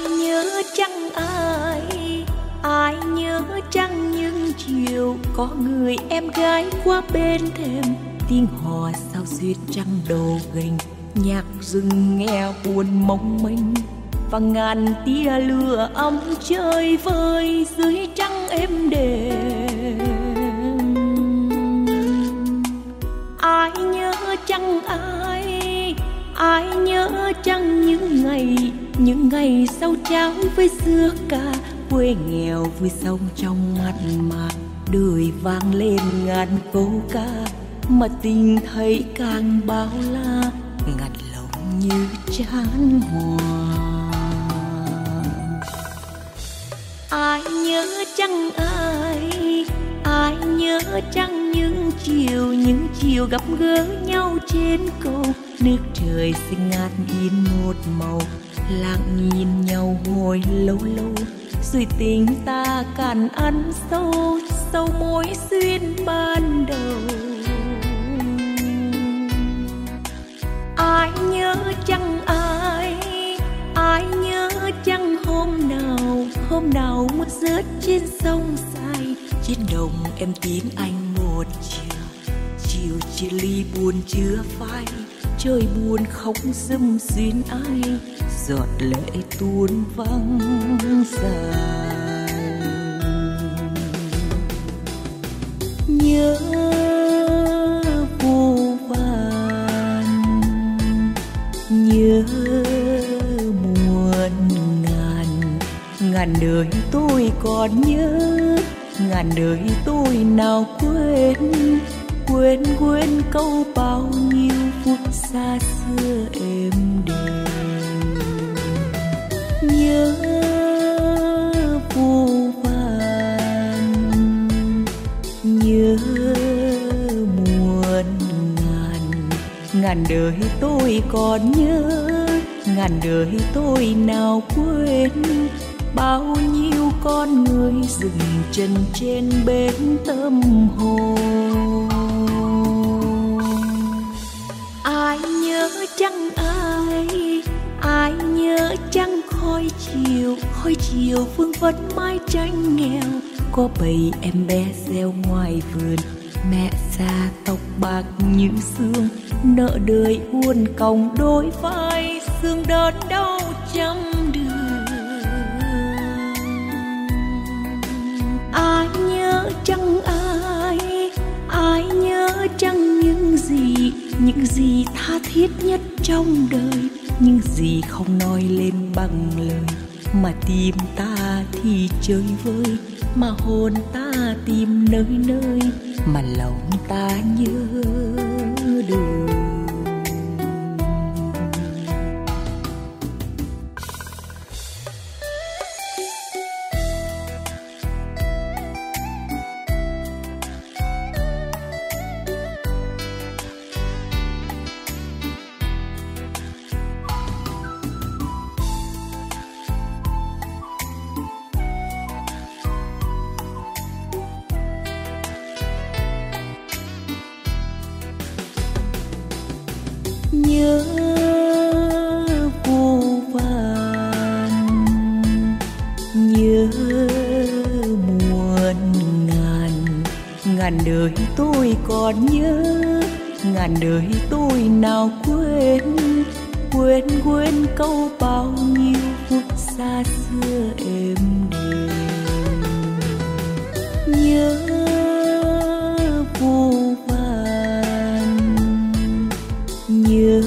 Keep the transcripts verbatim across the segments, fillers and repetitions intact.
nhớ chăng ai, ai nhớ chăng những chiều có người em gái qua bên thềm, tiếng hò sao duyên trăng đầu gành, nhạc rừng nghe buồn mong manh và ngàn tia lửa ấm chơi vơi dưới trăng êm đềm. Ai nhớ chăng ai, ai nhớ chăng những ngày, những ngày sau cháo với dưa cà, quê nghèo vui sông trong mắt mà đời vang lên ngàn câu ca, mà tình thấy càng bao la ngặt lòng như chán hoa. Ai nhớ chăng ai, ai nhớ chăng những chiều, những chiều gặp gỡ nhau trên cầu, nước trời xinh ngát in một màu, lặng nhìn nhau hồi lâu lâu, rồi tình ta càng ăn sâu sâu mối duyên ban đầu. Ai nhớ chăng ai, ai nhớ chăng hôm nào, hôm nào mưa rớt trên sông dài, trên đồng em tín anh một chiều, chiều chia ly buồn chưa phai, trời buồn không dâm duyên ai, giọt lệ tuôn vắng dài. Nhớ vô vàn, nhớ muôn ngàn, ngàn đời tôi còn nhớ, ngàn đời tôi nào quên, quên quên câu bao nhiêu phút xa xưa êm đềm. Nhớ vô vàn, nhớ muôn ngàn, ngàn đời tôi còn nhớ, ngàn đời tôi nào quên, bao nhiêu con người dừng chân trên bến tâm hồn. Ai nhớ chăng ai, ai nhớ chăng khói chiều, khói chiều phương vất mái tranh nghèo, có bầy em bé reo ngoài vườn, mẹ già tóc bạc như sương, nợ đời uốn còng đôi vai, xương đớn đau trăm đường. Ai nhớ chăng ai, ai nhớ chăng những gì, những gì tha thiết nhất trong đời, những gì không nói lên bằng lời, mà tim ta thì chơi vơi, mà hồn ta tìm nơi nơi, mà lòng ta nhớ đời. Nhớ vô vàn, nhớ muôn ngàn, ngàn đời tôi còn nhớ, ngàn đời tôi nào quên, quên quên câu bao nhiêu phút xa xưa êm đềm. Nhớ vô vàn, nhớ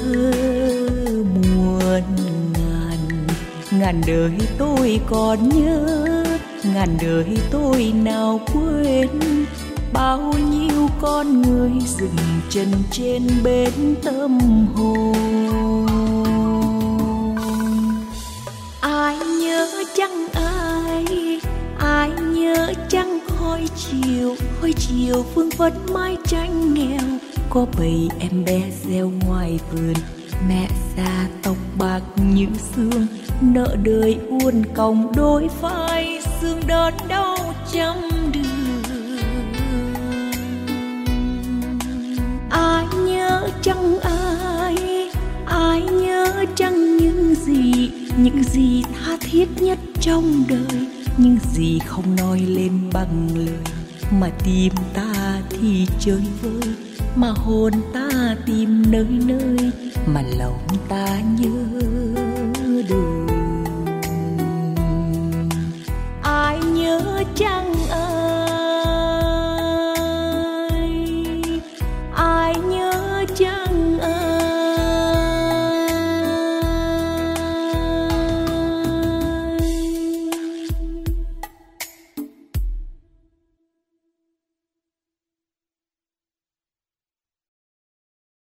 muôn ngàn, ngàn đời tôi còn nhớ, ngàn đời tôi nào quên, bao nhiêu con người dừng chân trên bến tâm hồn. Ai nhớ chăng ai, ai nhớ chăng khói chiều, khói chiều phương vất mái tranh nghèo, có bầy em bé reo ngoài vườn, mẹ già tóc bạc như sương, nợ đời uốn còng đôi vai, xương đớn đau trăm đường. Ai nhớ chăng ai, ai nhớ chăng những gì, những gì tha thiết nhất trong đời, những gì không nói lên bằng lời, mà tim ta thì chơi vơi, mà hồn ta tìm nơi nơi, mà lòng ta nhớ đời. Ai nhớ chăng ơi,